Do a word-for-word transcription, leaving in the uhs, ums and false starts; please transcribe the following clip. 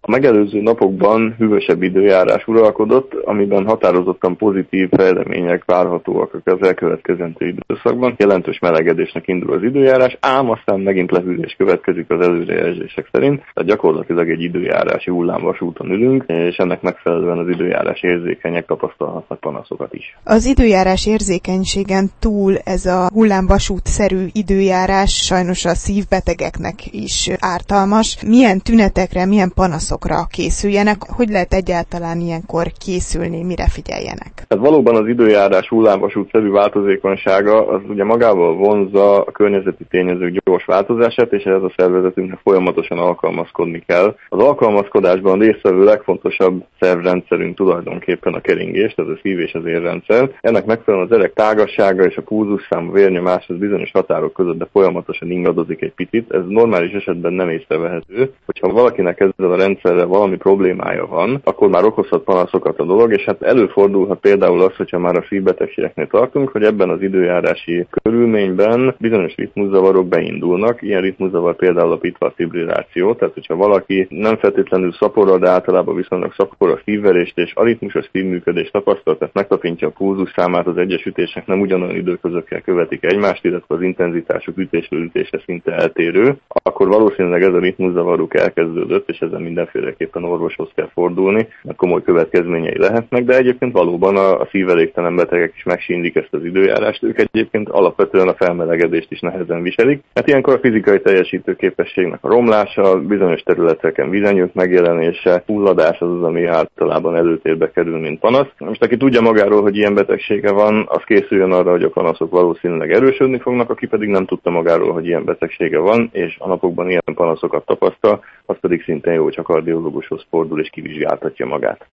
A megelőző napokban hűvösebb időjárás uralkodott, amiben határozottan pozitív fejlemények várhatóak az elkövetkezendő időszakban. Jelentős melegedésnek indul az időjárás, ám aztán megint lehűlés következik az előrejelzések szerint. Tehát gyakorlatilag egy időjárási hullámvasúton ülünk, és ennek megfelelően az időjárás érzékenyek tapasztalhatnak panaszokat is. Az időjárás érzékenységen túl ez a hullámvasútszerű időjárás sajnos a szívbetegeknek is ártalmas. Milyen tünetekre, milyen panaszokra készüljenek? Hogy lehet egyáltalán ilyenkor készülni, mire figyeljenek? Tehát valóban az időjárás hullámvasútszerű változékonysága az ugye magával vonzza a környezeti tényezők gyors változását, és ehhez a szervezetünknek folyamatosan alkalmazkodni kell. Az alkalmazkodásban résztvevő legfontosabb szervrendszerünk tulajdonképpen a keringés, tehát a szív- és az érrendszer. Ennek megfelelően az erek tágassága és a pulzusszám, a vérnyomás az bizonyos határok között, de folyamatosan ingadozik egy picit. Ez normális esetben nem észrevehető. Hogyha valakinek ezzel a rendszerrel valami problémája van, akkor már okozhat panaszokat a dolog, és hát előfordulhat például az, hogyha már a szívbetegségeknél tartunk, hogy ebben az időjárási körülményben bizonyos ritmuszavarok beindulnak. Ilyen ritmuszavar például a pitva fibrilláció, tehát hogyha valaki nem feltétlenül szaporra, de általában viszonylag szapor a szívverést és aritmusos szívműködést tapasztal, tehát megtapintja a pulzusszámát, az egyes ütések nem ugyanolyan időközökkel követik egymást, illetve az intenzitásuk ütésről ütésre szinte eltérő, akkor valószínűleg ez a ritmuszavaruk elkezdődött, és ezen mindenféleképpen orvoshoz kell fordulni, mert komoly következményei lehetnek, de egyébként valóban a, a szívelégtelen betegek is megsínlik ezt az időjárást, ők egyébként alapvetően a felmelegedést is nehezen viselik. Hát ilyenkor a fizikai teljesítő képességnek a romlása, bizonyos területeken villanyok megjelenése, fulladás az az, ami általában előtérbe kerül, mint panasz. Most aki tudja magáról, hogy ilyen betegsége van, az készüljön arra, hogy a panaszok valószínűleg erősödni fognak, aki pedig nem tudta magáról, hogy ilyen betegsége van, és a napokban ilyen panaszokat tapasztal, az pedig szintén jó, hogy a kardiológushoz fordul és kivizsgáltatja magát.